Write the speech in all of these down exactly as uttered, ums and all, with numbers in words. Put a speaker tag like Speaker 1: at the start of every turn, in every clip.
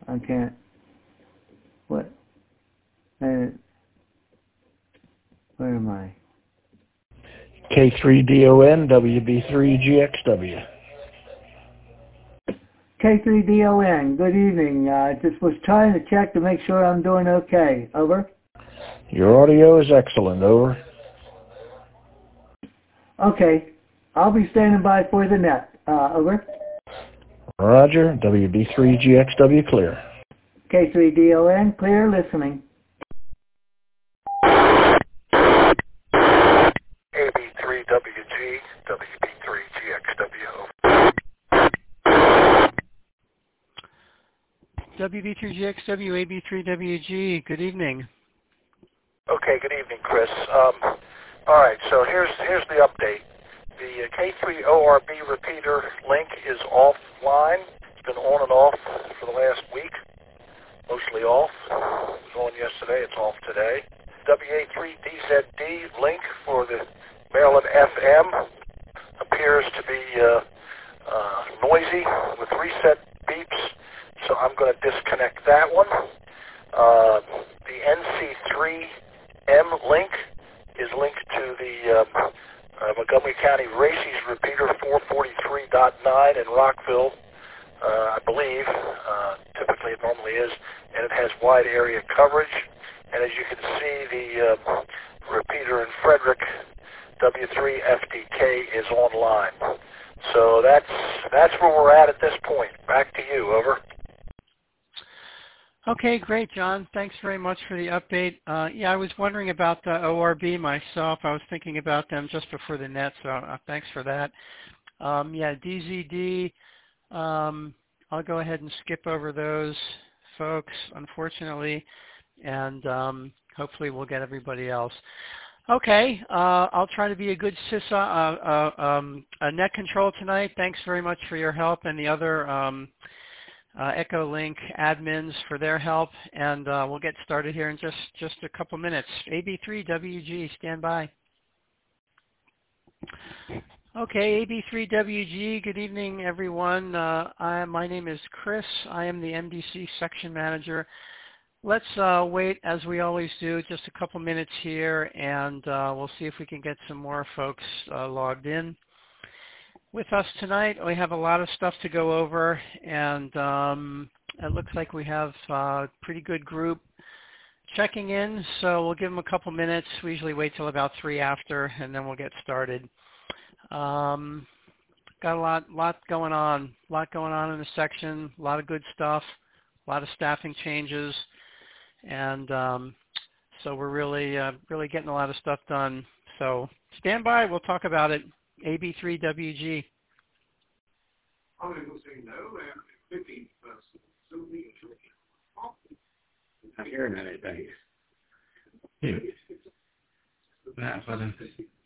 Speaker 1: I can't. What? Uh, where am I?
Speaker 2: K three D O N, W B three G X W.
Speaker 1: K three D O N, good evening. I uh, just was trying to check to make sure I'm doing okay. Over.
Speaker 2: Your audio is excellent. Over.
Speaker 1: Okay. I'll be standing by for the net. Uh, over.
Speaker 2: Roger. W B three G X W clear.
Speaker 1: K three D O N, clear, listening.
Speaker 3: A B three W G, W B three G X W.
Speaker 4: W B three G X W, A B three W G, good evening.
Speaker 3: Okay, good evening, Chris. Um, all right, so here's here's the update. The uh, K three O R B repeater link is offline. It's been on and off for the last week, mostly off. It was on yesterday. It's off today. W A three D Z D link for the Maryland F M appears to be uh, uh, noisy with reset beeps, so I'm going to disconnect that one. Uh, the N C three M link is linked to the um, uh, Montgomery County Races repeater four forty-three point nine in Rockville, uh, I believe. Uh, typically it normally is, and it has wide area coverage. And as you can see, the uh, repeater in Frederick, W three F D K, is online. So that's that's where we're at at this point. Back to you. Over.
Speaker 4: Okay, great, John. Thanks very much for the update. Uh, yeah, I was wondering about the O R B myself. I was thinking about them just before the net, so uh, thanks for that. Um, yeah, D Z D, um, I'll go ahead and skip over those folks, unfortunately, and um, hopefully we'll get everybody else. Okay, uh, I'll try to be a good sys uh, uh, um, a net control tonight. Thanks very much for your help and the other um, uh, Echolink admins for their help, and uh, we'll get started here in just, just a couple minutes. A B three W G, stand by. Okay, A B three W G, good evening everyone. Uh, I, my name is Chris. I am the M D C section manager. Let's uh, wait, as we always do, just a couple minutes here, and uh, we'll see if we can get some more folks uh, logged in. With us tonight, we have a lot of stuff to go over, and um, it looks like we have a pretty good group checking in, so we'll give them a couple minutes. We usually wait till about three after, and then we'll get started. Um, got a lot, lot going on, a lot going on in the section, a lot of good stuff, a lot of staffing changes. And um, so we're really, uh, really getting a lot of stuff done. So stand by. We'll talk about it. A B three W G.
Speaker 5: I'm going to say no. fifteen percent. Not hearing anything. Yeah. Nah, but then.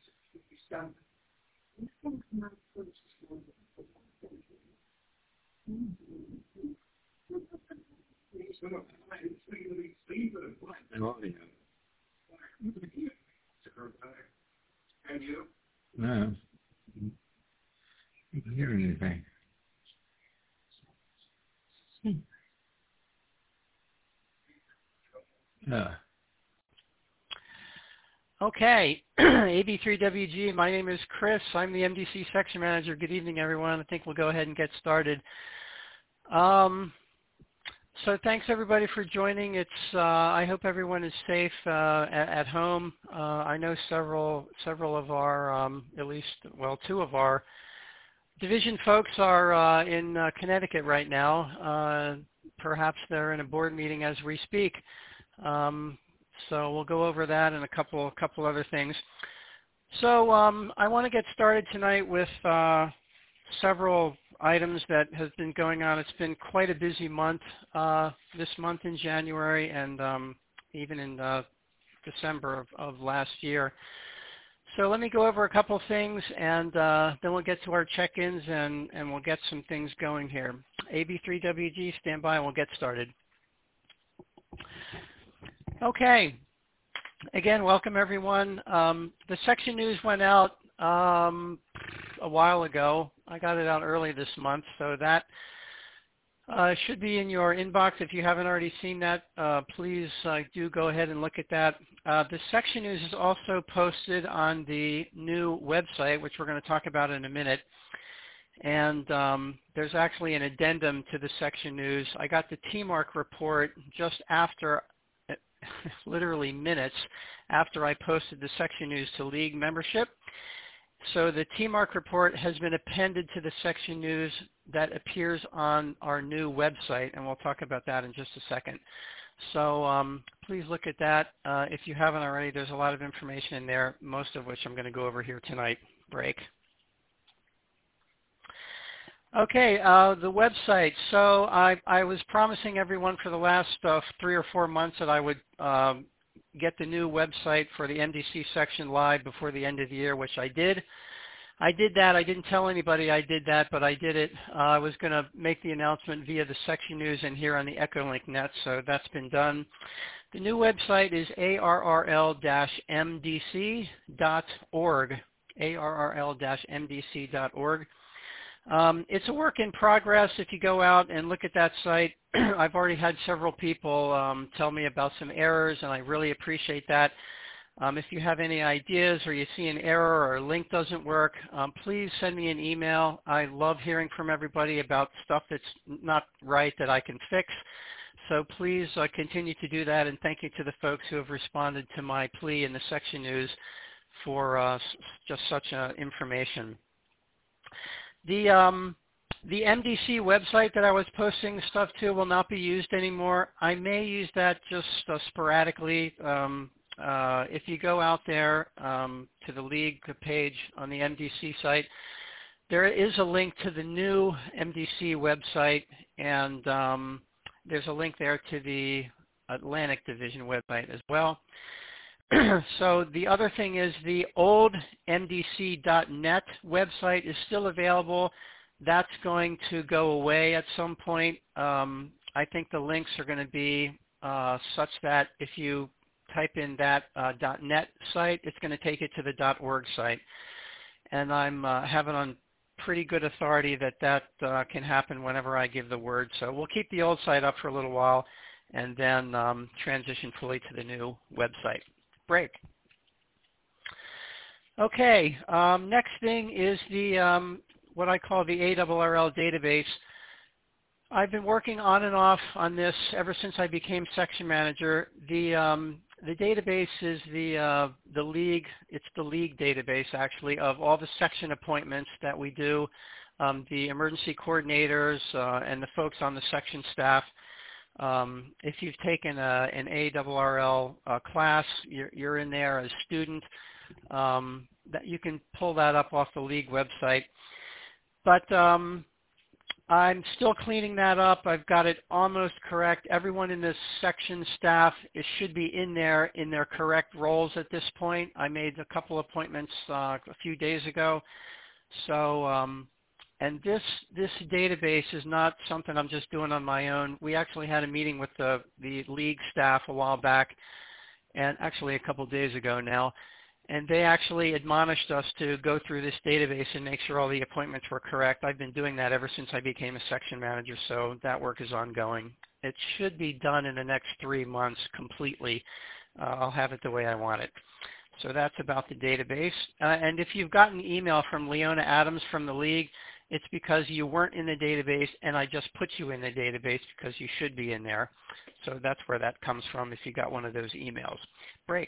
Speaker 5: No. You can hear anything. No.
Speaker 4: Okay. A B three W G, my name is Chris. I'm the M D C section manager. Good evening, everyone. I think we'll go ahead and get started. Um, So thanks everybody for joining. It's uh, I hope everyone is safe uh, at, at home. Uh, I know several several of our um, at least well two of our division folks are uh, in uh, Connecticut right now. Uh, perhaps they're in a board meeting as we speak. Um, so we'll go over that and a couple a couple other things. So um, I want to get started tonight with uh, several items that has been going on. It's been quite a busy month uh, this month in January and um, even in uh, December of, of last year. So let me go over a couple things, and uh, then we'll get to our check-ins, and, and we'll get some things going here. A B three W G, stand by, and we'll get started. Okay. Again, welcome everyone. Um, the section news went out um, a while ago. I got it out early this month, so that Uh, it should be in your inbox. If you haven't already seen that, uh, please uh, do go ahead and look at that. Uh, the section news is also posted on the new website, which we're going to talk about in a minute. And um, there's actually an addendum to the section news. I got the T MARC report just after, literally minutes after I posted the section news to League membership. So the T MARC report has been appended to the section news that appears on our new website, and we'll talk about that in just a second. So um, please look at that. Uh, if you haven't already, there's a lot of information in there, most of which I'm going to go over here tonight. Break. Okay, uh, the website. So I, I was promising everyone for the last uh, three or four months that I would um, get the new website for the M D C section live before the end of the year, which I did. I did that. I didn't tell anybody I did that, but I did it. Uh, I was going to make the announcement via the section news and here on the Echolink net, so that's been done. The new website is A R R L M D C dot org, A R R L M D C dot org. Um, it's a work in progress. If you go out and look at that site, I've already had several people um, tell me about some errors, and I really appreciate that. Um, if you have any ideas or you see an error or a link doesn't work, um, please send me an email. I love hearing from everybody about stuff that's not right that I can fix. So please uh, continue to do that, and thank you to the folks who have responded to my plea in the section news for uh, just such uh, information. The, um, the M D C website that I was posting stuff to will not be used anymore. I may use that just uh, sporadically. Um, uh, if you go out there um, to the League page on the M D C site, there is a link to the new M D C website, and um, there's a link there to the Atlantic Division website as well. So the other thing is the old M D C dot net website is still available. That's going to go away at some point. Um, I think the links are going to be uh, such that if you type in that uh, .net site, it's going to take it to the .org site. And I'm uh, having on pretty good authority that that uh, can happen whenever I give the word. So we'll keep the old site up for a little while and then um, transition fully to the new website. Break. Okay, um, next thing is the um, what I call the A R R L database. I've been working on and off on this ever since I became section manager. The um, the database is the uh, the league. It's the league database actually of all the section appointments that we do. Um, the emergency coordinators uh, and the folks on the section staff. Um, if you've taken a, an A R R L uh, class, you're, you're in there as a student. Um, that you can pull that up off the league website. But um, I'm still cleaning that up. I've got it almost correct. Everyone in this section staff is, should be in there in their correct roles at this point. I made a couple appointments uh, a few days ago. So, um, and this this database is not something I'm just doing on my own. We actually had a meeting with the, the league staff a while back, and actually a couple of days ago now. And they actually admonished us to go through this database and make sure all the appointments were correct. I've been doing that ever since I became a section manager, so that work is ongoing. It should be done in the next three months completely. Uh, I'll have it the way I want it. So that's about the database. Uh, and if you've gotten an email from Leona Adams from the League, it's because you weren't in the database, and I just put you in the database because you should be in there. So that's where that comes from if you got one of those emails. Break.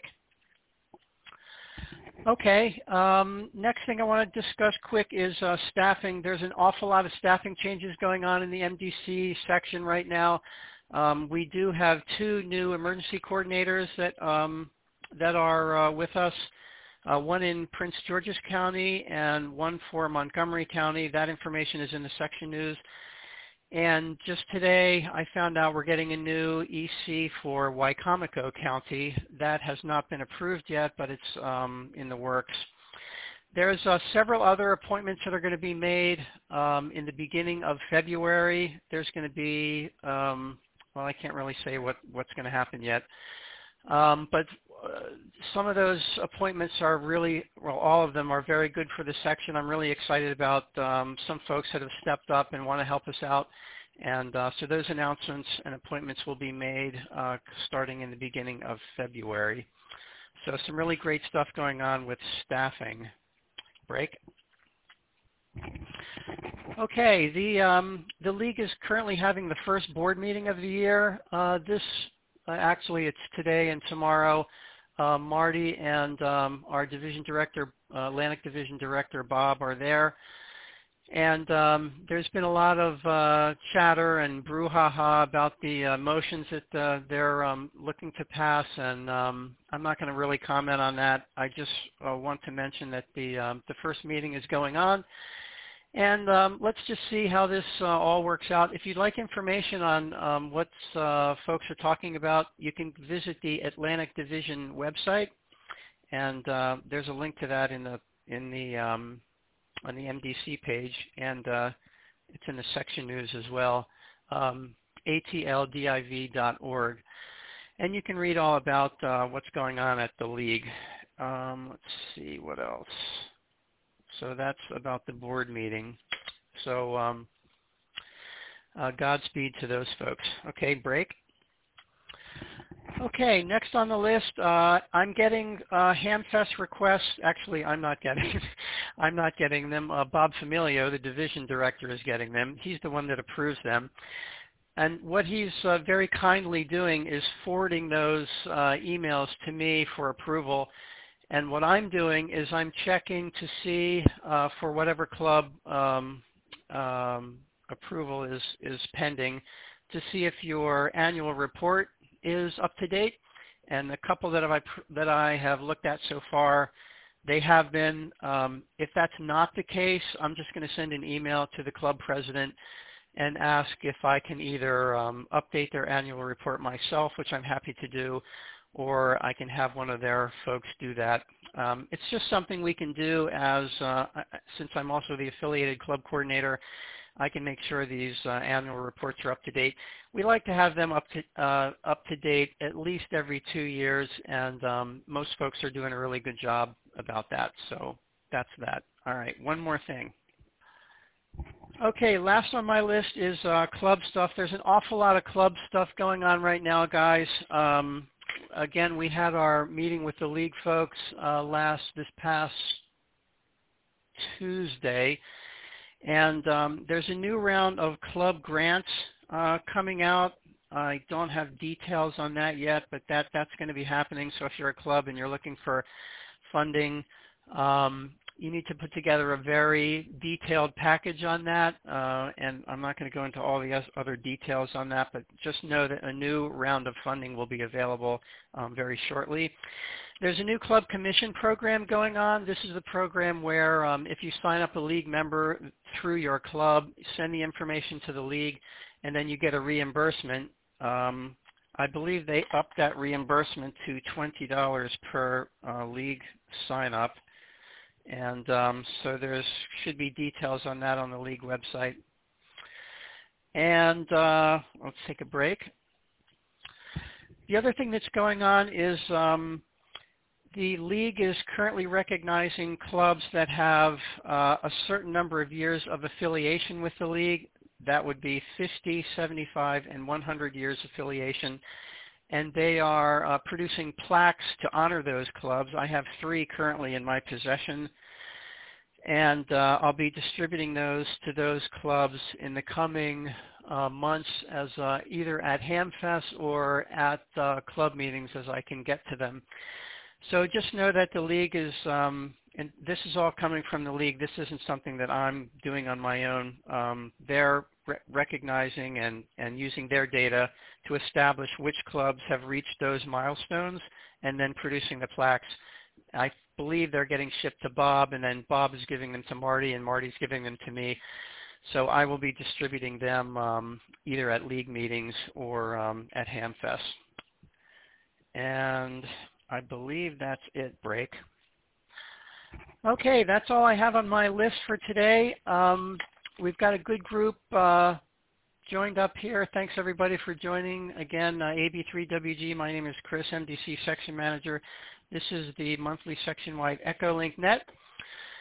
Speaker 4: Okay, um, next thing I want to discuss quick is uh, staffing. There's an awful lot of staffing changes going on in the M D C section right now. Um, we do have two new emergency coordinators that, um, that are uh, with us, uh, one in Prince George's County and one for Montgomery County. That information is in the section news. And just today, I found out we're getting a new E C for Wicomico County. That has not been approved yet, but it's um, in the works. There's uh, several other appointments that are going to be made um, in the beginning of February. There's going to be, um, well, I can't really say what, what's going to happen yet. Um, but uh, some of those appointments are really, well, all of them are very good for the section. I'm really excited about um, some folks that have stepped up and want to help us out And uh, so those announcements and appointments will be made uh, starting in the beginning of February. So some really great stuff going on with staffing. Break. Okay, the um, the league is currently having the first board meeting of the year. Uh, this uh, actually it's today and tomorrow. Uh, Marty and um, our division director, uh, Atlantic Division Director Bob, are there. And um, there's been a lot of uh, chatter and brouhaha about the uh, motions that uh, they're um, looking to pass, and um, I'm not going to really comment on that. I just uh, want to mention that the um, the first meeting is going on, and um, let's just see how this uh, all works out. If you'd like information on um, what uh, folks are talking about, you can visit the Atlantic Division website, and uh, there's a link to that in the in the um, on the M D C page, and uh, it's in the section news as well, um, A T L D I V dot org. And you can read all about uh, what's going on at the league. Um, let's see, what else? So that's about the board meeting. So um, uh, Godspeed to those folks. Okay, break. Okay, next on the list, uh, I'm getting uh, HamFest requests. Actually, I'm not getting I'm not getting them. Uh, Bob Familio, the division director, is getting them. He's the one that approves them. And what he's uh, very kindly doing is forwarding those uh, emails to me for approval. And what I'm doing is I'm checking to see uh, for whatever club um, um, approval is, is pending to see if your annual report is up to date, and the couple that I that I have looked at so far, they have been. Um, if that's not the case, I'm just going to send an email to the club president and ask if I can either um, update their annual report myself, which I'm happy to do, or I can have one of their folks do that. Um, it's just something we can do as, uh, since I'm also the affiliated club coordinator, I can make sure these uh, annual reports are up to date. We like to have them up to uh, up to date at least every two years, and um, most folks are doing a really good job about that. So that's that. All right, one more thing. Okay, last on my list is uh, club stuff. There's an awful lot of club stuff going on right now, guys. Um, again, we had our meeting with the league folks uh, last this past Tuesday. And um, there's a new round of club grants uh, coming out. I don't have details on that yet, but that, that's going to be happening. So if you're a club and you're looking for funding, um, you need to put together a very detailed package on that. Uh, and I'm not going to go into all the other details on that, but just know that a new round of funding will be available um, very shortly. There's a new club commission program going on. This is the program where um, if you sign up a league member through your club, send the information to the league, and then you get a reimbursement. Um, I believe they upped that reimbursement to twenty dollars per uh, league sign up. And um, so there should be details on that on the league website. And uh, let's take a break. The other thing that's going on is um, the league is currently recognizing clubs that have uh, a certain number of years of affiliation with the league. That would be fifty, seventy-five, and one hundred years affiliation. And they are uh, producing plaques to honor those clubs. I have three currently in my possession. And uh, I'll be distributing those to those clubs in the coming uh, months as uh, either at HamFest or at uh, club meetings as I can get to them. So just know that the league is, um, and this is all coming from the league. This isn't something that I'm doing on my own. Um, they're re recognizing and, and using their data to establish which clubs have reached those milestones and then producing the plaques. I believe they're getting shipped to Bob, and then Bob is giving them to Marty, and Marty's giving them to me. So I will be distributing them um, either at league meetings or um, at HamFest. And I believe that's it, break. Okay, that's all I have on my list for today. Um, we've got a good group uh, joined up here. Thanks everybody for joining. Again, uh, A B three W G, my name is Chris, M D C Section Manager. This is the monthly section-wide Echolink Net.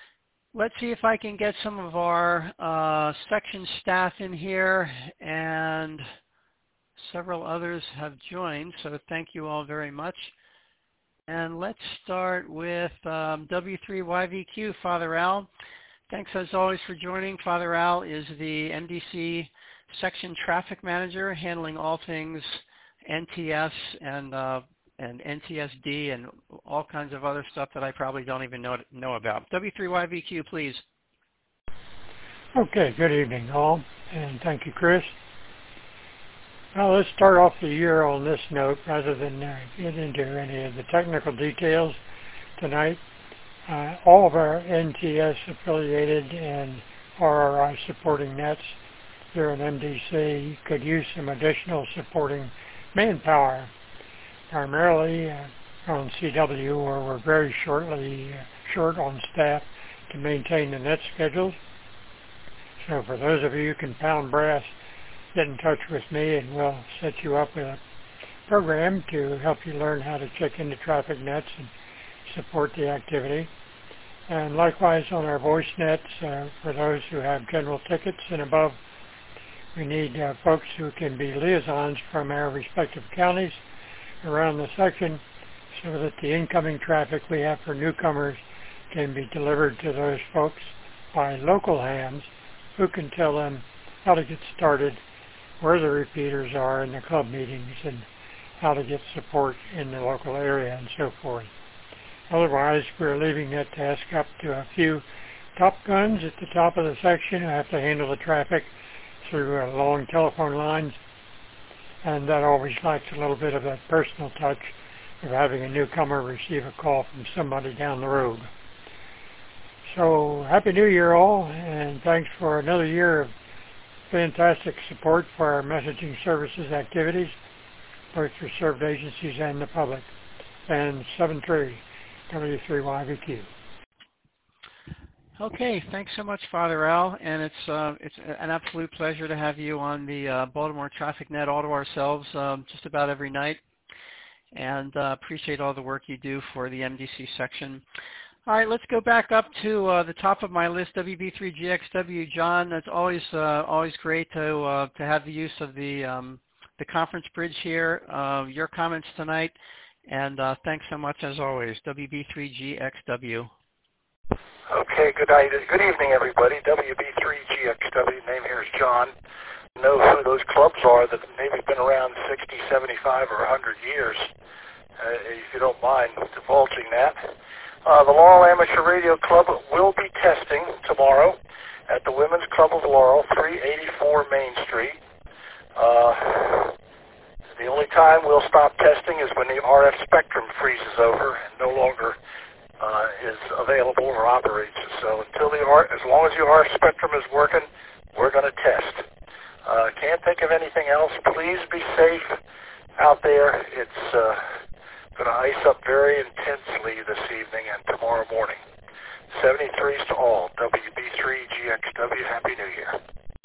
Speaker 4: let's see if I can get some of our uh, section staff in here, and several others have joined, so thank you all very much. And let's start with um, W three Y V Q, Father Al. Thanks as always for joining. Father Al is the M D C section traffic manager, handling all things N T S and uh, and N T S D and all kinds of other stuff that I probably don't even know know about. W three Y V Q, please.
Speaker 6: Okay, good evening all, and thank you, Chris. Well, let's start off the year on this note rather than uh, get into any of the technical details tonight. Uh, all of our N T S affiliated and R R I supporting nets here in M D C could use some additional supporting manpower, primarily uh, on C W, where we're very shortly uh, short on staff to maintain the net schedules. So for those of you who can pound brass, get in touch with me and we'll set you up with a program to help you learn how to check into traffic nets and support the activity. And likewise on our voice nets, uh, for those who have general tickets and above, we need uh, folks who can be liaisons from our respective counties around the section so that the incoming traffic we have for newcomers can be delivered to those folks by local hands who can tell them how to get started, where the repeaters are in the club meetings, and how to get support in the local area and so forth. Otherwise, we're leaving that task up to a few top guns at the top of the section who have to handle the traffic through uh, long telephone lines, and that always lacks a little bit of that personal touch of having a newcomer receive a call from somebody down the road. So, Happy New Year all, and thanks for another year of fantastic support for our messaging services activities, both for served agencies and the public. And seven three W three Y V Q.
Speaker 4: Okay, thanks so much, Father Al, and it's uh, it's an absolute pleasure to have you on the uh, Baltimore Traffic Net all to ourselves um, just about every night, and uh, appreciate all the work you do for the M D C section. All right, let's go back up to uh, the top of my list, W B three G X W. John, it's always uh, always great to uh, to have the use of the um, the conference bridge here. Uh, your comments tonight, and uh, thanks so much as always. W B three G X W.
Speaker 3: Okay, good night. Good evening, everybody. W B three G X W. Name here is John. You know who those clubs are that maybe been around sixty, seventy-five, or one hundred years. Uh, if you don't mind divulging that. Uh, the Laurel Amateur Radio Club will be testing tomorrow at the Women's Club of Laurel, three eighty-four Main Street. Uh, the only time we'll stop testing is when the R F spectrum freezes over and no longer uh, is available or operates. So until the R, as long as the R F spectrum is working, we're going to test. Uh, can't think of anything else. Please be safe out there. It's uh, going to ice up very intensely this evening and tomorrow morning. seventy-threes to all. W B three G X W. Happy New Year.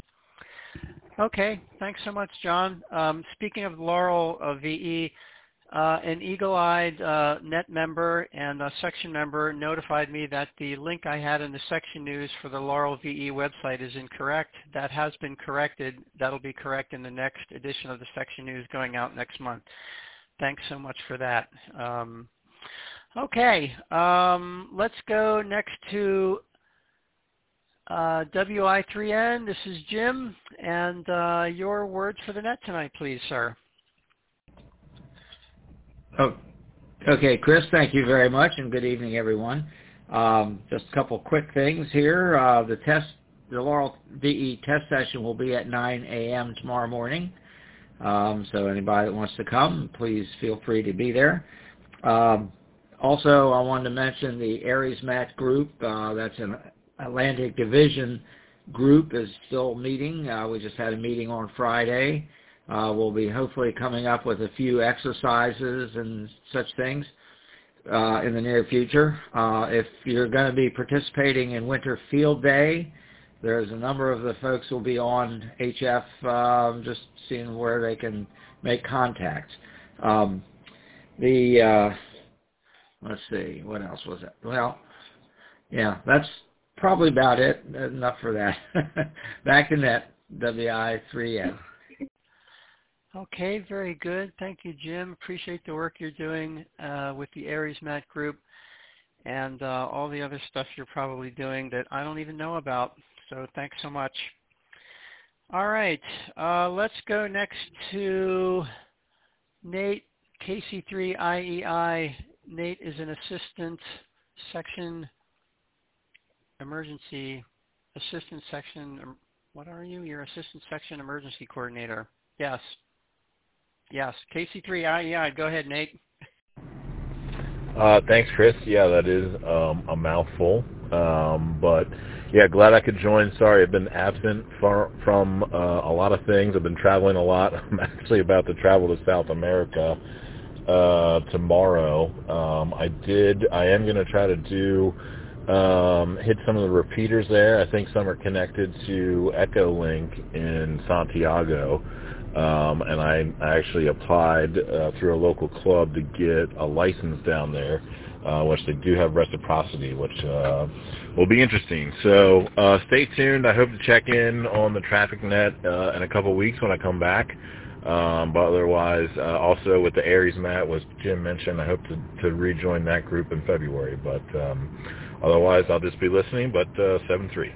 Speaker 4: Okay, thanks so much, John. Um, speaking of Laurel uh, V E, uh, an eagle-eyed uh, net member and a section member notified me that the link I had in the section news for the Laurel V E website is incorrect. That has been corrected. That'll be correct in the next edition of the section news going out next month. Thanks so much for that. Um, okay, um, let's go next to uh, W I three N. This is Jim, and uh, your words for the net tonight, please, sir.
Speaker 7: Oh, okay, Chris, thank you very much, and good evening, everyone. Um, just a couple quick things here. Uh, the test, the Laurel V E test session will be at nine A M tomorrow morning. Um, so anybody that wants to come, please feel free to be there. Um, also, I wanted to mention the ARIESMAT group. Uh, that's an Atlantic Division group is still meeting. Uh, we just had a meeting on Friday. Uh, we'll be hopefully coming up with a few exercises and such things uh, in the near future. Uh, if you're going to be participating in Winter Field Day, there's a number of the folks who will be on H F, um, just seeing where they can make contact. Um, the, uh, let's see, what else was it? Well, yeah, that's probably about it. Enough for that. Back to net, W I three N.
Speaker 4: Okay, very good. Thank you, Jim. Appreciate the work you're doing uh, with the AriesMat group and uh, all the other stuff you're probably doing that I don't even know about. So thanks so much. All right, uh, let's go next to Nate, K C three I E I. Nate is an assistant section emergency, assistant section, what are you? You're assistant section emergency coordinator. Yes. Yes, K C three I E I. Go ahead, Nate.
Speaker 8: Uh, thanks, Chris. Yeah, that is um, a mouthful. Um, but, yeah, glad I could join. Sorry, I've been absent far, from uh, a lot of things. I've been traveling a lot. I'm actually about to travel to South America uh, tomorrow. Um, I did. I am going to try to do um, hit some of the repeaters there. I think some are connected to EchoLink in Santiago. Um, and I, I actually applied uh, through a local club to get a license down there, uh, which they do have reciprocity, which uh, will be interesting. So uh, stay tuned. I hope to check in on the TrafficNet uh, in a couple of weeks when I come back. Um, but otherwise, uh, also with the AriesMat, as Jim mentioned, I hope to, to rejoin that group in February. But um, otherwise, I'll just be listening, but uh, seven three.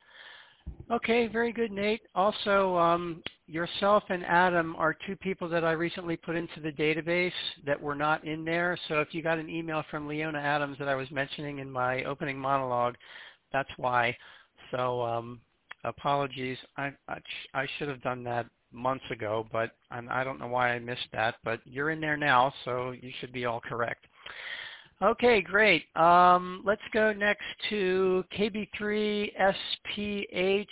Speaker 4: Okay, very good, Nate. Also, um, yourself and Adam are two people that I recently put into the database that were not in there. So if you got an email from Leona Adams that I was mentioning in my opening monologue, that's why. So um, apologies. I, I, I should have done that months ago, but I'm, I don't know why I missed that. But you're in there now, so you should be all correct. Okay, great. Um, let's go next to K B three S P H.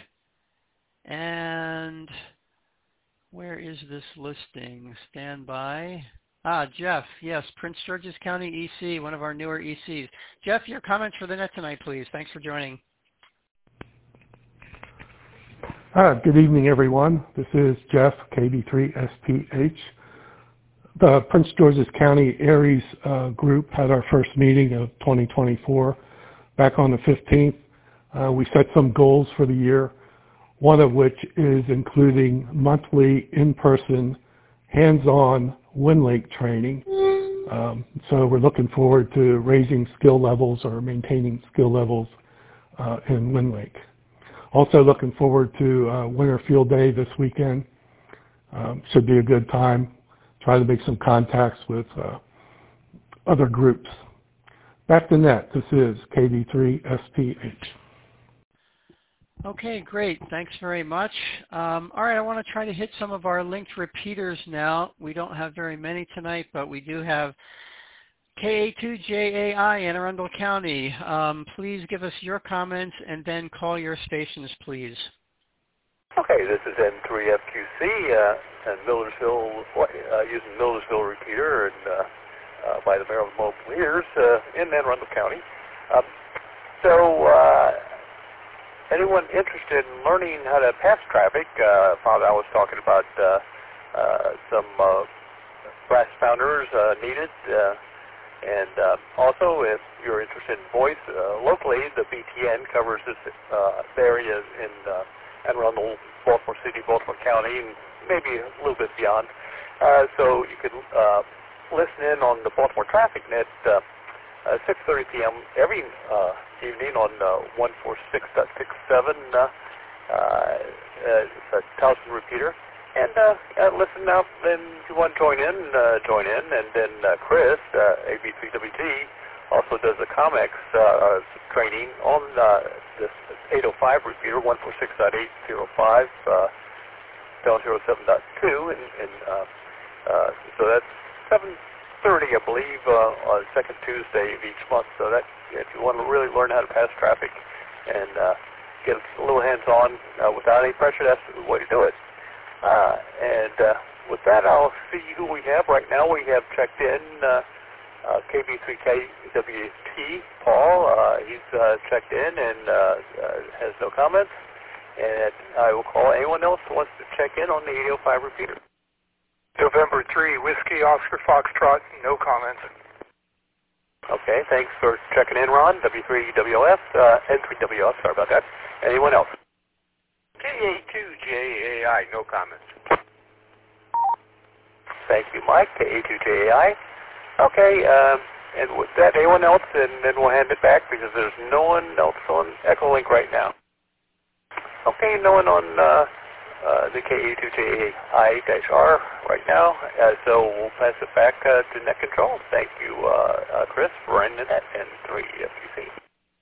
Speaker 4: And where is this listing? Stand by. Ah, Jeff. Yes, Prince George's County E C, one of our newer E Cs. Jeff, your comments for the net tonight, please. Thanks for joining.
Speaker 9: Uh, good evening, everyone. This is Jeff, K B three S P H. The Prince George's County Aries uh, group had our first meeting of twenty twenty-four back on the fifteenth. Uh, we set some goals for the year, one of which is including monthly in-person hands-on WinLink training. Um, so we're looking forward to raising skill levels or maintaining skill levels uh, in WinLink. Also looking forward to uh, Winter Field Day this weekend. Um, should be a good time. Try to make some contacts with uh, other groups. Back to net. This is K B three S P H.
Speaker 4: Okay, great. Thanks very much. Um, all right, I want to try to hit some of our linked repeaters now. We don't have very many tonight, but we do have K A two J A I, Anne Arundel County. Um, please give us your comments and then call your stations, please.
Speaker 3: Okay, this is N three F Q C uh, and Millersville, uh, using Millersville repeater and uh, uh, by the Maryland Mobile uh, in Anne Arundel County. Um, so uh, anyone interested in learning how to pass traffic, uh, found I was talking about uh, uh, some uh, brass founders uh, needed. Uh, and uh, also, if you're interested in voice, uh, locally the B T N covers this uh, area in uh, Anne Arundel, Baltimore City, Baltimore County, and maybe a little bit beyond. Uh, so you can uh, listen in on the Baltimore TrafficNet uh, uh, six thirty p m every uh, evening on uh, one forty-six point sixty-seven. Uh, uh, it's a Towson repeater. And uh, uh, listen up, then if you want to join in, uh, join in. And then uh, Chris, uh, A B three W T, also does the COMEX uh, training on uh, this eight oh five repeater, one forty-six point eight oh five, uh, Del zero seven point two, and, and uh, uh, so that's seven thirty, I believe, uh, on the second Tuesday of each month. So that if you want to really learn how to pass traffic and uh, get a little hands-on uh, without any pressure, that's the way to do it. Uh, and uh, with that, I'll see who we have. Right now we have checked in uh, uh, K B three K W T, Paul. Uh, he's uh, checked in and uh, uh, has no comments. And I will call anyone else who wants to check in on the eight oh five repeater.
Speaker 10: November three, Whiskey Oscar Foxtrot, no comments. Okay, thanks for checking in, Ron. W three W F, uh, N three W F, sorry about that. Anyone else?
Speaker 11: K A two J A I, no comments.
Speaker 10: Thank you, Mike. K A two J A I. Okay, um, and with that, anyone else? And then we'll hand it back because there's no one else on Echolink right now. Okay, no one on uh, uh, the K A two J A I-R right now, uh, so we'll pass it back uh, to Net Control. Thank you, uh, uh, Chris, for running the Net N three F U C.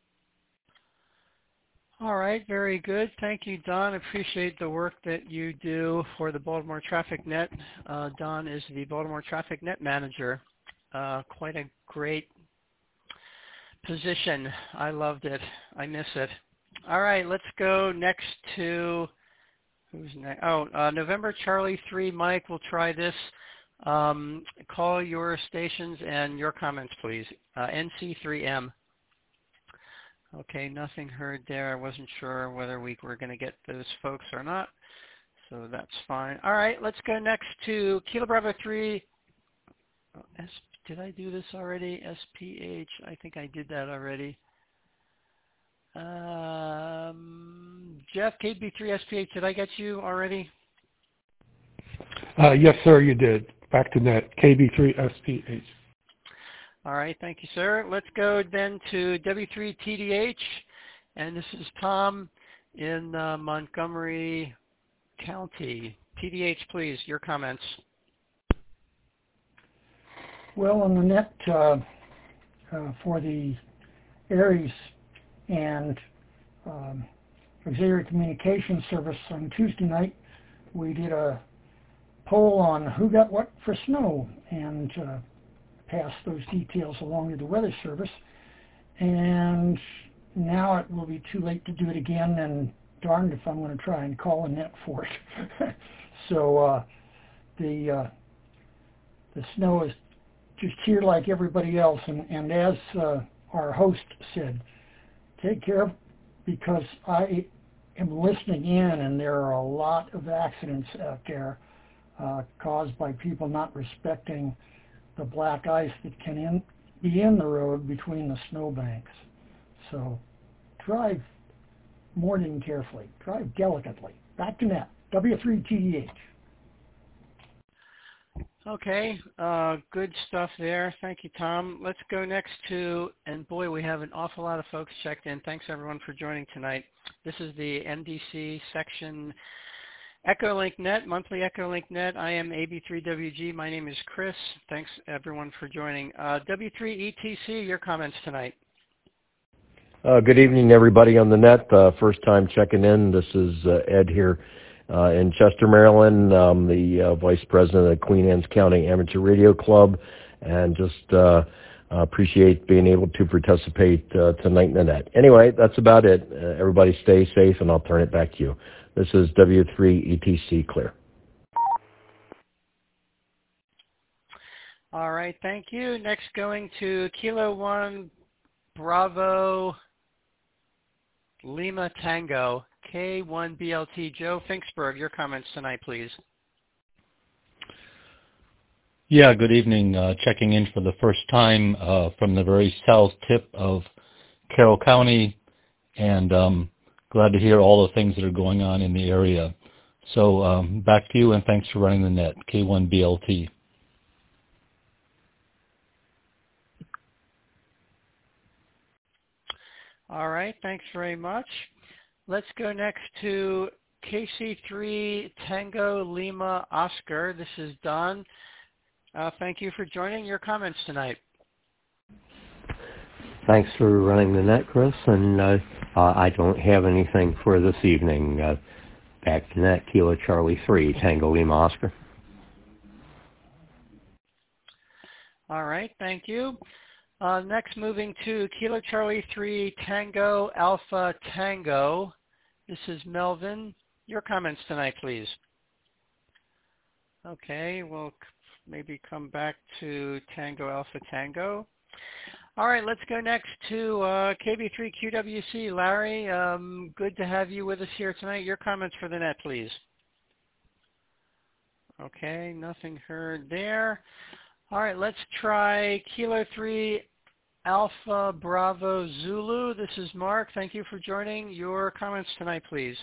Speaker 4: All right, very good. Thank you, Don. Appreciate the work that you do for the Baltimore Traffic Net. Uh, Don is the Baltimore Traffic Net Manager. Uh, quite a great position. I loved it. I miss it. All right, let's go next to, who's next? Oh, uh, November Charlie three, Mike, we'll try this. Um, call your stations and your comments, please. Uh, N C three M. Okay, nothing heard there. I wasn't sure whether we were going to get those folks or not, so that's fine. All right, let's go next to Kilo Bravo three. Oh, S, did I do this already? S P H, I think I did that already. Um, Jeff, K B three S P H, did I get you already?
Speaker 9: Uh, yes, sir, you did. Back to net, K B three S P H.
Speaker 4: All right, thank you, sir. Let's go then to W three T D H, and this is Tom in uh, Montgomery County. T D H, please, your comments.
Speaker 12: Well, on the net uh, uh, for the Aries and um, Auxiliary Communications Service on Tuesday night, we did a poll on who got what for snow, and uh, pass those details along to the Weather Service, and now it will be too late to do it again, and darned if I'm going to try and call a net for it. So uh, the uh, the snow is just here like everybody else, and, and as uh, our host said, take care of, because I am listening in, and there are a lot of accidents out there uh, caused by people not respecting the black ice that can in, be in the road between the snowbanks. So drive more than carefully. Drive delicately. Back to net. W three T D H.
Speaker 4: Okay, uh, good stuff there. Thank you, Tom. Let's go next to, and boy, we have an awful lot of folks checked in. Thanks, everyone, for joining tonight. This is the M D C section Echolink Net, monthly Echolink Net. I am A B three W G. My name is Chris. Thanks, everyone, for joining. Uh, W three E T C, your comments tonight.
Speaker 2: Uh, good evening, everybody on the net. Uh, first time checking in. This is uh, Ed here uh, in Chester, Maryland. I'm the uh, Vice President of the Queen Anne's County Amateur Radio Club, and just uh, appreciate being able to participate uh, tonight in the net. Anyway, that's about it. Uh, everybody stay safe, and I'll turn it back to you. This is W three E T C clear.
Speaker 4: All right, thank you. Next, going to Kilo one Bravo Lima Tango, K one B L T. Joe Finksburg, your comments tonight, please.
Speaker 13: Yeah, good evening. Uh, checking in for the first time uh, from the very south tip of Carroll County, and um, glad to hear all the things that are going on in the area. So um, back to you, and thanks for running the net, K one B L T.
Speaker 4: All right, thanks very much. Let's go next to K C three Tango Lima Oscar. This is Don. Uh, thank you for joining. Your comments tonight.
Speaker 14: Thanks for running the net, Chris, and uh, uh, I don't have anything for this evening. Uh, back to net, Kilo Charlie three, Tango Lima Oscar.
Speaker 4: All right, thank you. Uh, next, moving to Kilo Charlie three, Tango Alpha Tango. This is Melvin. Your comments tonight, please. Okay, we'll maybe come back to Tango Alpha Tango. All right, let's go next to uh, K B three Q W C. Larry, um, good to have you with us here tonight. Your comments for the net, please. Okay, nothing heard there. All right, let's try Kilo three Alpha Bravo Zulu. This is Mark. Thank you for joining. Your comments tonight, please.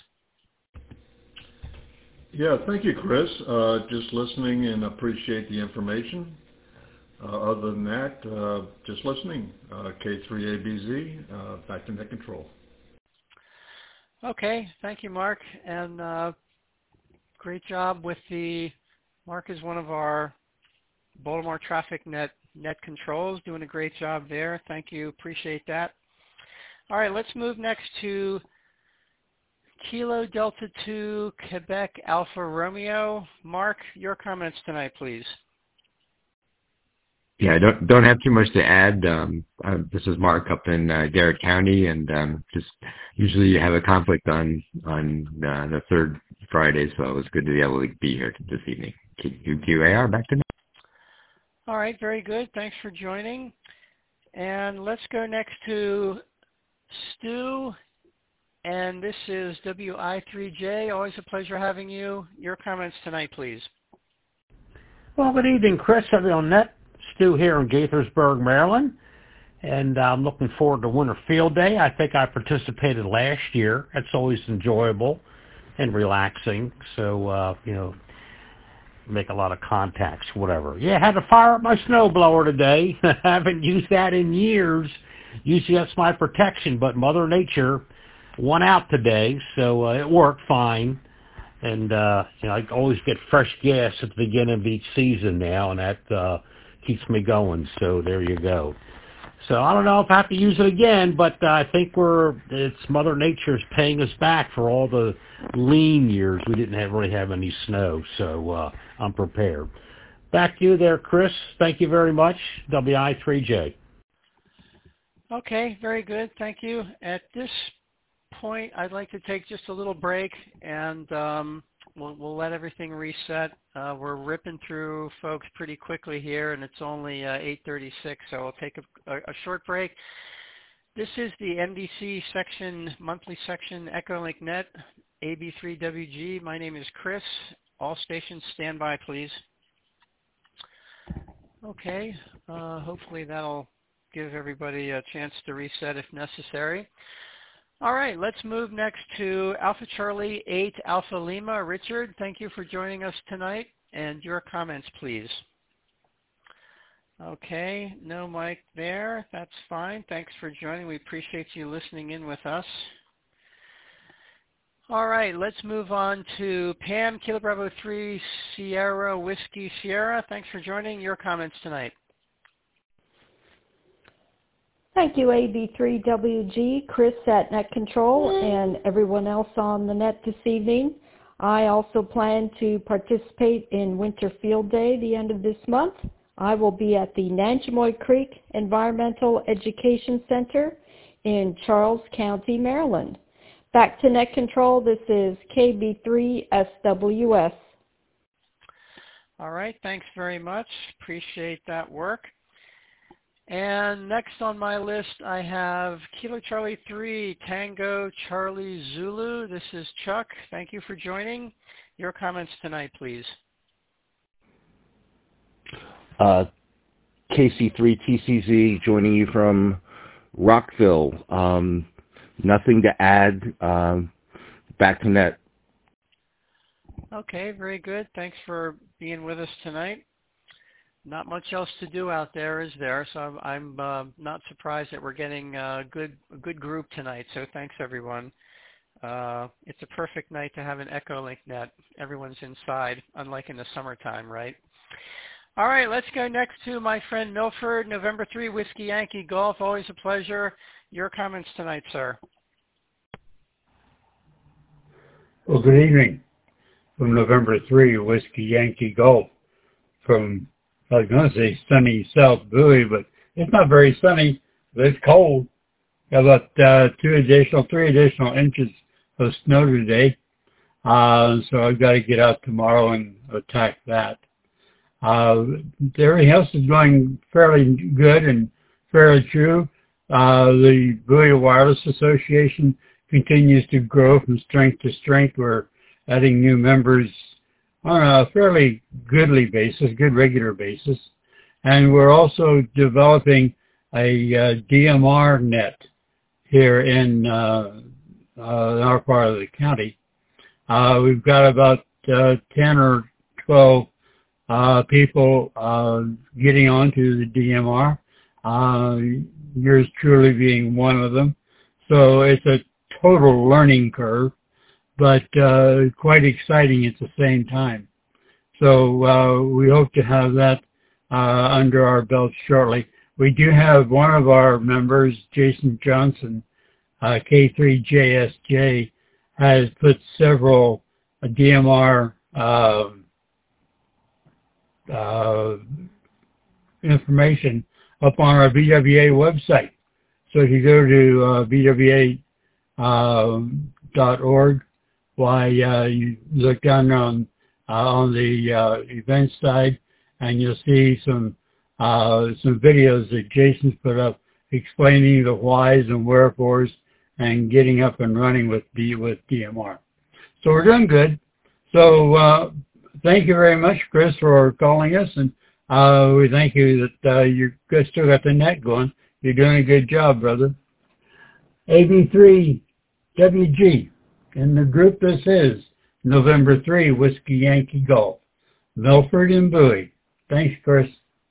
Speaker 15: Yeah, thank you, Chris. Uh, just listening and appreciate the information. Uh, other than that, uh, just listening. Uh, K three A B Z, uh, back to net control.
Speaker 4: Okay, thank you, Mark. And uh, great job with the, Mark is one of our Baltimore Traffic Net net controls, doing a great job there. Thank you, appreciate that. All right, let's move next to Kilo Delta two, Quebec Alpha Romeo. Mark, your comments tonight, please.
Speaker 16: Yeah, I don't don't have too much to add. Um, uh, this is Mark up in uh, Garrett County, and um, just usually you have a conflict on on uh, the third Friday, so it was good to be able to be here this evening. Q Q A R, back to me.
Speaker 4: All right, very good. Thanks for joining. And let's go next to Stu. And this is W I three J. Always a pleasure having you. Your comments tonight, please.
Speaker 17: Well, good evening, Chris. Everyone on net. Stu here in Gaithersburg, Maryland. And I'm looking forward to Winter Field Day. I think I participated last year. It's always enjoyable and relaxing. So, uh, you know, make a lot of contacts, whatever. Yeah, I had to fire up my snowblower today. I haven't used that in years. Usually that's my protection, but Mother Nature won out today, so uh, it worked fine. And, uh, you know, I always get fresh gas at the beginning of each season now, and that uh, keeps me going. So there you go. So I don't know if I have to use it again, but uh, I think we're, it's Mother Nature's paying us back for all the lean years. We didn't have, really have any snow, so uh, I'm prepared. Back to you there, Chris. Thank you very much. W I three J.
Speaker 4: Okay, very good. Thank you. At this point, I'd like to take just a little break, and um, we'll, we'll let everything reset. Uh, we're ripping through folks pretty quickly here, and it's only uh, eight thirty-six, so I'll take a, a, a short break. This is the M D C section, monthly section, Echolink Net, A B three W G. My name is Chris. All stations, stand by, please. Okay, uh, hopefully that'll give everybody a chance to reset if necessary. All right, let's move next to Alpha Charlie eight Alpha Lima. Richard, thank you for joining us tonight, and your comments, please. Okay, no mic there. That's fine. Thanks for joining. We appreciate you listening in with us. All right, let's move on to Pam, Kilo Bravo three Sierra Whiskey Sierra. Thanks for joining. Your comments tonight.
Speaker 18: Thank you, A B three W G, Chris at Net Control, and everyone else on the net this evening. I also plan to participate in Winter Field Day the end of this month. I will be at the Nanjemoy Creek Environmental Education Center in Charles County, Maryland. Back to Net Control, this is K B three S W S.
Speaker 4: All right, thanks very much. Appreciate that work. And next on my list, I have Kilo Charlie three, Tango Charlie Zulu. This is Chuck. Thank you for joining. Your comments tonight, please.
Speaker 19: Uh, K C three T C Z joining you from Rockville. Um, nothing to add. Um, back to net.
Speaker 4: Okay, very good. Thanks for being with us tonight. Not much else to do out there, is there? So I'm, I'm uh, not surprised that we're getting a good, a good group tonight. So thanks, everyone. Uh, it's a perfect night to have an Echolink Net. Everyone's inside, unlike in the summertime, right? All right, let's go next to my friend Milford, November three, Whiskey Yankee Golf. Always a pleasure. Your comments tonight, sir.
Speaker 20: Well, good evening. From November three, Whiskey Yankee Golf. From I was going to say sunny South Bowie, but it's not very sunny, but it's cold. Got about uh, two additional, three additional inches of snow today. Uh, so I've got to get out tomorrow and attack that. Uh, everything else is going fairly good and fairly true. Uh, the Bowie Wireless Association continues to grow from strength to strength. We're adding new members on a fairly goodly basis, good regular basis. And we're also developing a uh, D M R net here in, uh, uh, in our part of the county. Uh, we've got about uh, ten or twelve uh, people uh, getting onto the D M R, uh, yours truly being one of them. So it's a total learning curve, but uh, quite exciting at the same time. So uh, we hope to have that uh, under our belts shortly. We do have one of our members, Jason Johnson, uh, K three J S J, has put several uh, D M R uh, uh, information up on our B W A website. So if you go to uh, B W A dot org, uh, why uh, you look down on uh, on the uh, events side, and you'll see some uh, some videos that Jason's put up explaining the whys and wherefores and getting up and running with D with D M R. So we're doing good. So uh, thank you very much, Chris, for calling us, and uh, we thank you that uh, you still got the net going. You're doing a good job, brother. A B three W G, and the group this is November three, Whiskey Yankee Golf, Milford and Bowie. Thanks, Chris.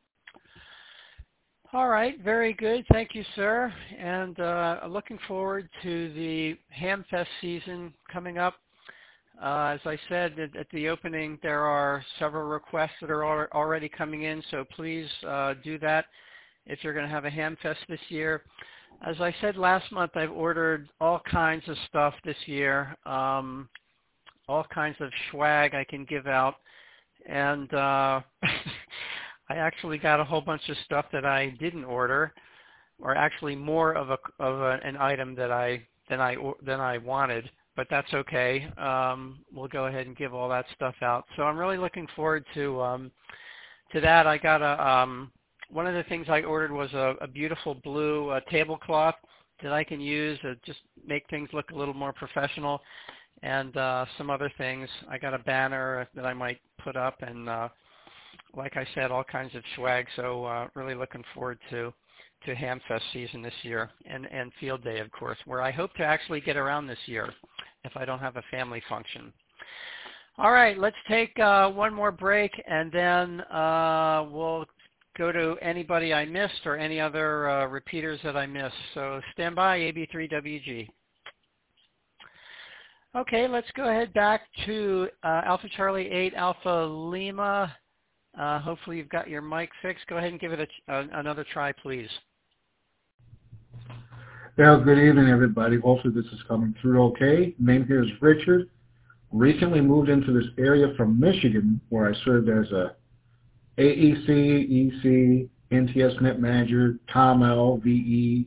Speaker 4: All right, very good. Thank you, sir. And uh, looking forward to the Hamfest season coming up. Uh, as I said at, at the opening, there are several requests that are al already coming in, so please uh, do that if you're going to have a Hamfest this year. As I said last month, I've ordered all kinds of stuff this year, um, all kinds of swag I can give out, and uh, I actually got a whole bunch of stuff that I didn't order, or actually more of a of a, an item that I than I than I wanted. But that's okay. Um, we'll go ahead and give all that stuff out. So I'm really looking forward to um, to that. I got a um, one of the things I ordered was a, a beautiful blue uh, tablecloth that I can use to just make things look a little more professional, and uh, some other things. I got a banner that I might put up, and uh, like I said, all kinds of swag. So uh, really looking forward to to Hamfest season this year, and, and Field Day, of course, where I hope to actually get around this year if I don't have a family function. All right, let's take uh, one more break, and then uh, we'll go to anybody I missed or any other uh, repeaters that I missed. So stand by, A B three W G. Okay, let's go ahead back to uh, Alpha Charlie eight Alpha Lima. Uh, hopefully you've got your mic fixed. Go ahead and give it a, uh, another try, please.
Speaker 21: Well, good evening, everybody. Hopefully this is coming through okay. Name here is Richard. Recently moved into this area from Michigan, where I served as a A E C, E C, N T S Net Manager, T O M L, V E,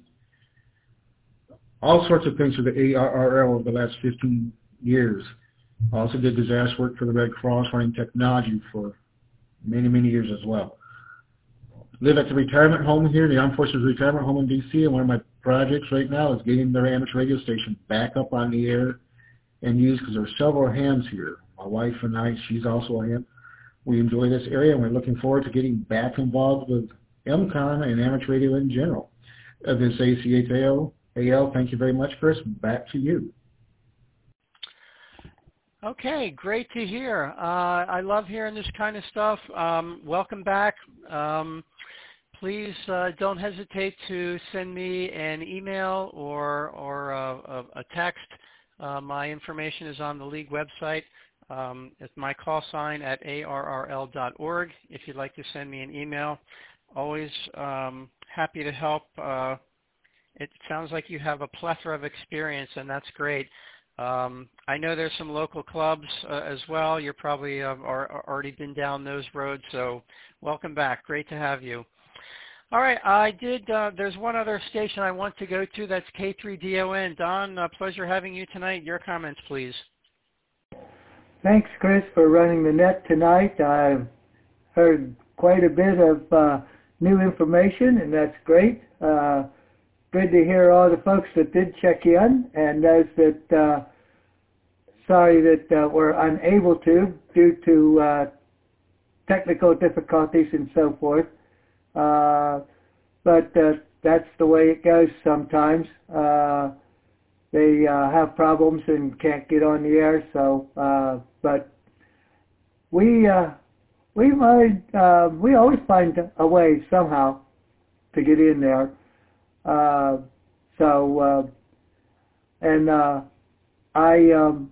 Speaker 21: all sorts of things for the A R R L over the last fifteen years. I also did disaster work for the Red Cross, running technology for many, many years as well. Live at the retirement home here, the Armed Forces Retirement Home in D C, and one of my projects right now is getting their amateur radio station back up on the air and used, because there are several hams here. My wife and I, she's also a ham. We enjoy this area, and we're looking forward to getting back involved with M CON and amateur radio in general. Uh, this A C H A O A L, thank you very much, Chris. Back to you.
Speaker 4: Okay, great to hear. Uh, I love hearing this kind of stuff. Um, welcome back. Um, please uh, don't hesitate to send me an email or, or a, a text. Uh, my information is on the League website. Um, it's my call sign at A R R L dot org if you'd like to send me an email. Always um, happy to help. Uh, it sounds like you have a plethora of experience, and that's great. Um, I know there's some local clubs uh, as well. You're probably uh, are, already been down those roads, so welcome back. Great to have you. All right, I did. Uh, there's one other station I want to go to. That's K three D O N. Don, uh, pleasure having you tonight. Your comments, please.
Speaker 1: Thanks, Chris, for running the net tonight. I've heard quite a bit of uh, new information, and that's great. Uh, good to hear all the folks that did check in, and those that, uh, sorry that uh, were unable to due to uh, technical difficulties and so forth. Uh, but uh, that's the way it goes sometimes. Uh, they uh, have problems and can't get on the air. So, uh, but we uh, we might uh, we always find a way somehow to get in there. Uh, so, uh, and uh, I um,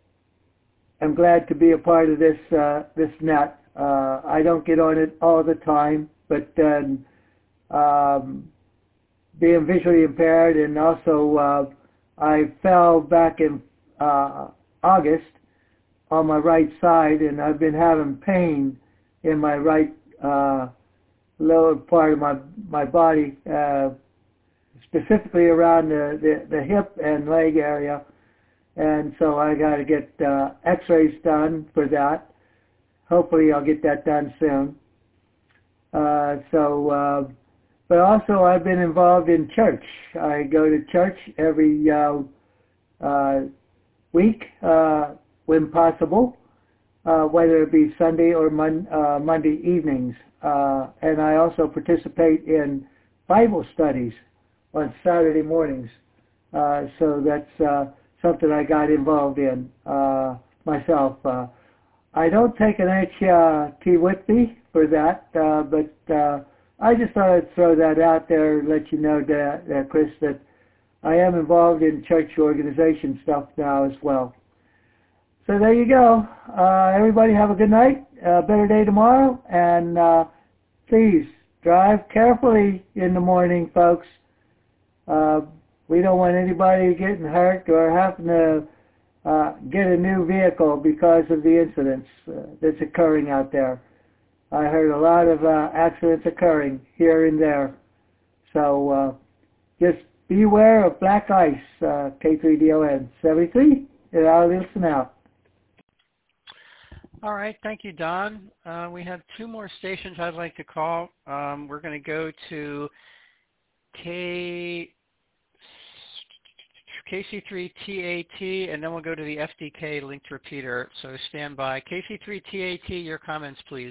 Speaker 1: am glad to be a part of this uh, this net. Uh, I don't get on it all the time, but then um, being visually impaired, and also uh, I fell back in uh, August on my right side, and I've been having pain in my right uh, lower part of my my body, uh, specifically around the, the, the hip and leg area, and so I got to get uh, X-rays done for that. Hopefully, I'll get that done soon. Uh, so, uh, but also I've been involved in church. I go to church every uh, uh, week uh, when possible, uh, whether it be Sunday or mon- uh, Monday evenings. Uh, and I also participate in Bible studies on Saturday mornings. Uh, so that's uh, something I got involved in uh, myself. Uh, I don't take an H T with me for that, uh, but uh, I just thought I'd throw that out there and let you know, that, uh, Chris, that I am involved in church organization stuff now as well. So there you go. Uh, everybody have a good night, a better day tomorrow, and uh, please drive carefully in the morning, folks. Uh, we don't want anybody getting hurt or having to uh, get a new vehicle because of the incidents uh, that's occurring out there. I heard a lot of uh, accidents occurring here and there. So uh, just beware of black ice, uh, K three D O N seventy-three, and I'll listen out.
Speaker 4: All right, thank you, Don. Uh, we have two more stations I'd like to call. Um, we're going to go to K, K C three T A T, and then we'll go to the F D K linked repeater. So stand by. K C three T A T, your comments, please.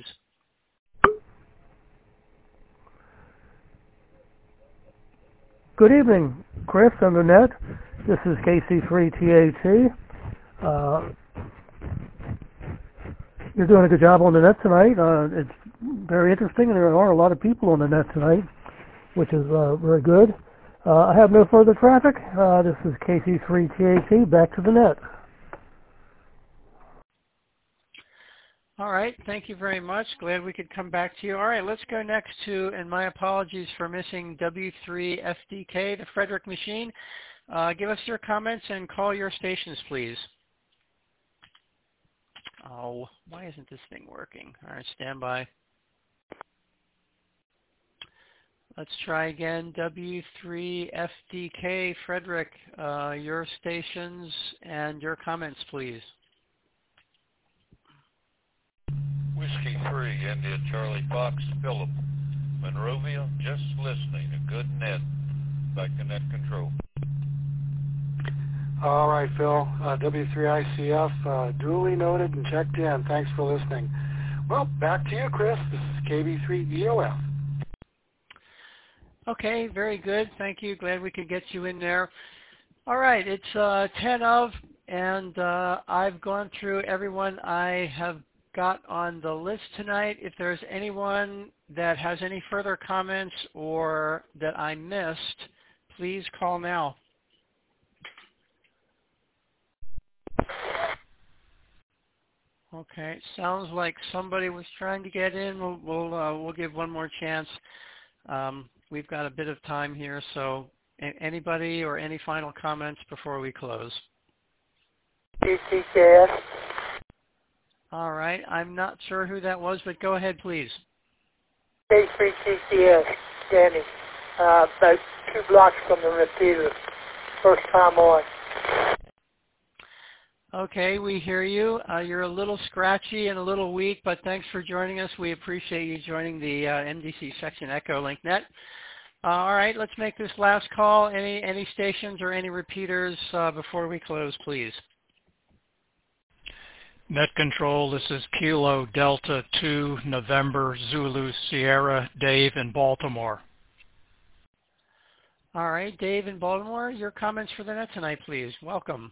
Speaker 5: Good evening, Chris on the net. This is K C three T A T. Uh, you're doing a good job on the net tonight. Uh, it's very interesting, and there are a lot of people on the net tonight, which is uh, very good. Uh, I have no further traffic. Uh, this is K C three T A T. Back to the net.
Speaker 4: All right, thank you very much. Glad we could come back to you. All right, let's go next to, and my apologies for missing W three F D K, the Frederick machine. Uh, give us your comments and call your stations, please. Oh, why isn't this thing working? All right, stand by. Let's try again. W three F D K, Frederick, uh, your stations and your comments, please.
Speaker 22: Whiskey three, India Charlie Fox, Philip, Monrovia, just listening. A good net. Back to net control.
Speaker 21: All right, Phil. Uh, W three I C F, uh, duly noted and checked in. Thanks for listening. Well, back to you, Chris. This is K B three E O F.
Speaker 4: Okay, very good. Thank you. Glad we could get you in there. All right, it's uh, ten of, and uh, I've gone through everyone I have got on the list tonight. If there's anyone that has any further comments or that I missed, please call now. Okay, sounds like somebody was trying to get in. We'll we'll, uh, we'll give one more chance. Um, we've got a bit of time here, so anybody or any final comments before we close?
Speaker 23: T C K S.
Speaker 4: All right. I'm not sure who that was, but go ahead, please.
Speaker 23: K three T C S, Danny. Uh, about two blocks from the repeater. First time on.
Speaker 4: Okay, we hear you. Uh, you're a little scratchy and a little weak, but thanks for joining us. We appreciate you joining the uh, M D C section Echo Link Net. Uh, all right, let's make this last call. Any any stations or any repeaters uh, before we close, please?
Speaker 24: Net Control, this is Kilo Delta two November Zulu Sierra Dave in Baltimore.
Speaker 4: All right, Dave in Baltimore, your comments for the net tonight, please. Welcome.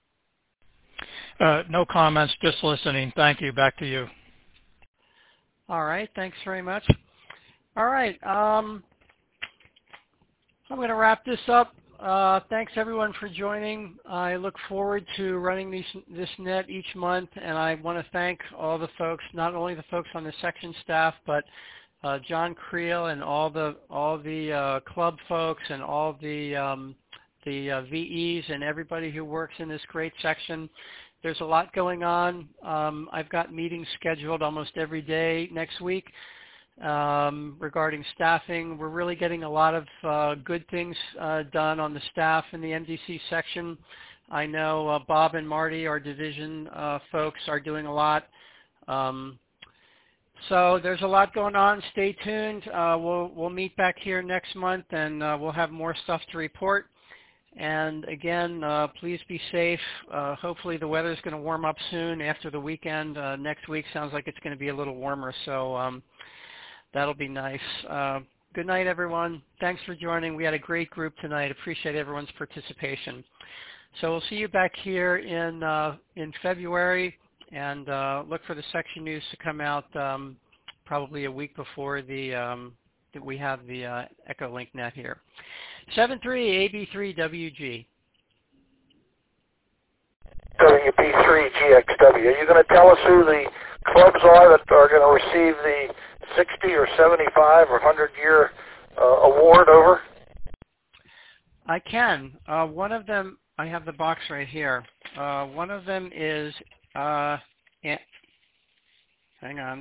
Speaker 24: Uh, no comments, just listening. Thank you. Back to you.
Speaker 4: All right, thanks very much. All right, um, I'm going to wrap this up. Uh, thanks everyone for joining. I look forward to running these, this net each month, and I want to thank all the folks, not only the folks on the section staff, but uh, John Creel and all the all the uh, club folks and all the um, the uh, V Es and everybody who works in this great section. There's a lot going on. Um, I've got meetings scheduled almost every day next week. Um, regarding staffing, we're really getting a lot of uh, good things uh, done on the staff in the M D C section. I know uh, Bob and Marty, our division uh, folks, are doing a lot. Um, so there's a lot going on. Stay tuned. Uh, we'll we'll meet back here next month, and uh, we'll have more stuff to report. And again, uh, please be safe. Uh, hopefully the weather is going to warm up soon after the weekend. Uh, next week sounds like it's going to be a little warmer. So. Um, That'll be nice. Uh, good night, everyone. Thanks for joining. We had a great group tonight. Appreciate everyone's participation. So we'll see you back here in uh, in February, and uh, look for the section news to come out um, probably a week before the um, that we have the uh, Echolink net here. seven three A B three W G.
Speaker 11: W B three G X W. Are you going to tell us who the clubs are that are going to receive the sixty or seventy-five or one hundred year uh, award over?
Speaker 4: I can. Uh, one of them, I have the box right here. Uh, one of them is, uh, hang on.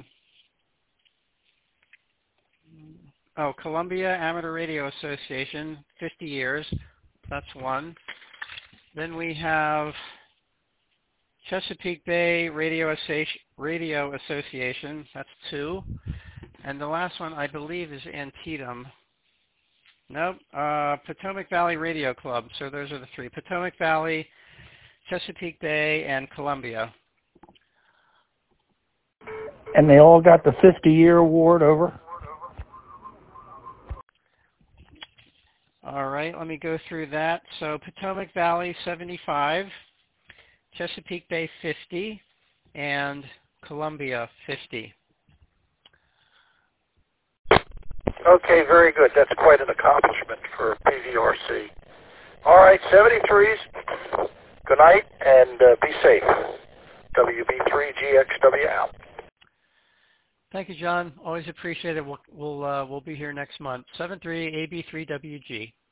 Speaker 4: Oh, Columbia Amateur Radio Association, fifty years. That's one. Then we have Chesapeake Bay Radio, Associ- Radio Association. That's two. And the last one, I believe, is Antietam. Nope. Uh, Potomac Valley Radio Club. So those are the three. Potomac Valley, Chesapeake Bay, and Columbia.
Speaker 17: And they all got the fifty-year award over?
Speaker 4: All right. Let me go through that. So Potomac Valley, seventy-five. Chesapeake Bay, fifty. And Columbia, fifty.
Speaker 11: Okay, very good. That's quite an accomplishment for P V R C. All right, seventy-threes, good night, and uh, be safe. W B three G X W out.
Speaker 4: Thank you, John. Always appreciate it. We'll, we'll, uh, we'll be here next month. seven three A B three W G.